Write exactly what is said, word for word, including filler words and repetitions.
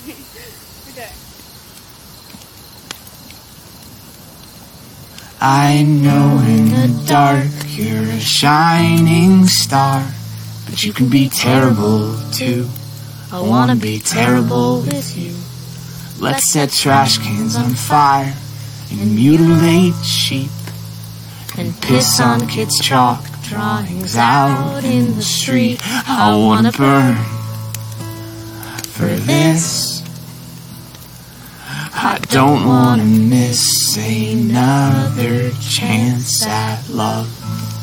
Okay. I know in the dark you're a shining star, but you can be terrible too. I wanna be terrible with you. Let's set trash cans on fire and mutilate sheep and piss on kids' chalk drawings out in the street. I wanna burn for this. I don't wanna miss another chance at love.